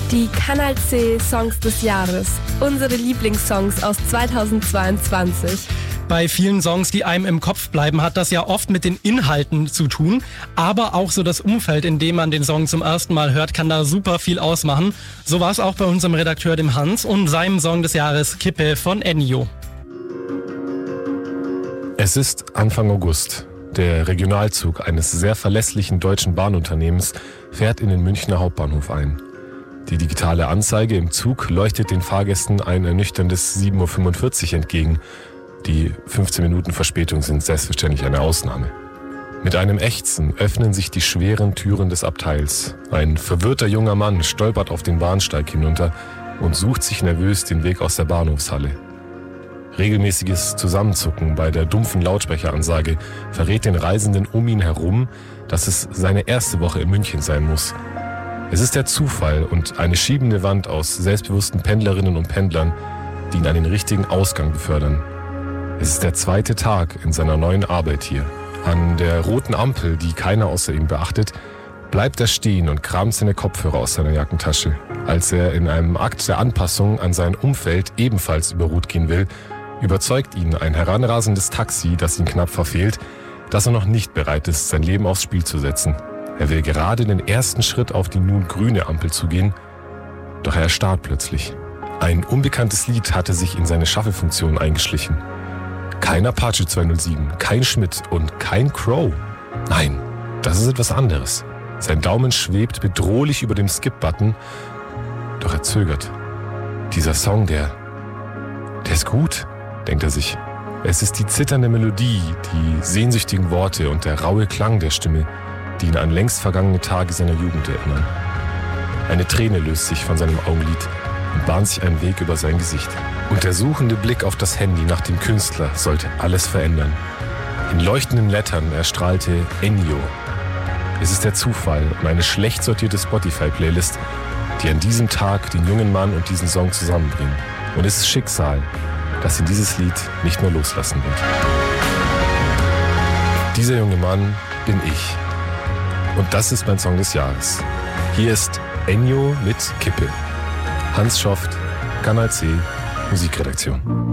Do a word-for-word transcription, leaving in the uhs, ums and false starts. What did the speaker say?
Die Kanal C Songs des Jahres. Unsere Lieblingssongs aus zweitausendzweiundzwanzig. Bei vielen Songs, die einem im Kopf bleiben, hat das ja oft mit den Inhalten zu tun. Aber auch so das Umfeld, in dem man den Song zum ersten Mal hört, kann da super viel ausmachen. So war es auch bei unserem Redakteur, dem Hans, und seinem Song des Jahres Kippe von Ennio. Es ist Anfang August. Der Regionalzug eines sehr verlässlichen deutschen Bahnunternehmens fährt in den Münchner Hauptbahnhof ein. Die digitale Anzeige im Zug leuchtet den Fahrgästen ein ernüchterndes sieben Uhr fünfundvierzig entgegen. Die fünfzehn Minuten Verspätung sind selbstverständlich eine Ausnahme. Mit einem Ächzen öffnen sich die schweren Türen des Abteils. Ein verwirrter junger Mann stolpert auf den Bahnsteig hinunter und sucht sich nervös den Weg aus der Bahnhofshalle. Regelmäßiges Zusammenzucken bei der dumpfen Lautsprecheransage verrät den Reisenden um ihn herum, dass es seine erste Woche in München sein muss. Es ist der Zufall und eine schiebende Wand aus selbstbewussten Pendlerinnen und Pendlern, die ihn an den richtigen Ausgang befördern. Es ist der zweite Tag in seiner neuen Arbeit hier. An der roten Ampel, die keiner außer ihm beachtet, bleibt er stehen und kramt seine Kopfhörer aus seiner Jackentasche. Als er in einem Akt der Anpassung an sein Umfeld ebenfalls über Rot gehen will, überzeugt ihn ein heranrasendes Taxi, das ihn knapp verfehlt, dass er noch nicht bereit ist, sein Leben aufs Spiel zu setzen. Er will gerade den ersten Schritt auf die nun grüne Ampel zu gehen, doch er erstarrt plötzlich. Ein unbekanntes Lied hatte sich in seine Shuffle-Funktion eingeschlichen. Kein Apache zweihundertsieben, kein Schmidt und kein Crow. Nein, das ist etwas anderes. Sein Daumen schwebt bedrohlich über dem Skip-Button, doch er zögert. Dieser Song, der, der ist gut, denkt er sich. Es ist die zitternde Melodie, die sehnsüchtigen Worte und der raue Klang der Stimme, die ihn an längst vergangene Tage seiner Jugend erinnern. Eine Träne löst sich von seinem Augenlid und bahnt sich einen Weg über sein Gesicht. Und der suchende Blick auf das Handy nach dem Künstler sollte alles verändern. In leuchtenden Lettern erstrahlte Ennio. Es ist der Zufall und eine schlecht sortierte Spotify-Playlist, die an diesem Tag den jungen Mann und diesen Song zusammenbringen. Und es ist Schicksal, dass ihn dieses Lied nicht mehr loslassen wird. Dieser junge Mann bin ich. Und das ist mein Song des Jahres. Hier ist Ennio mit Kippe. Hans Schoft, Kanal C, Musikredaktion.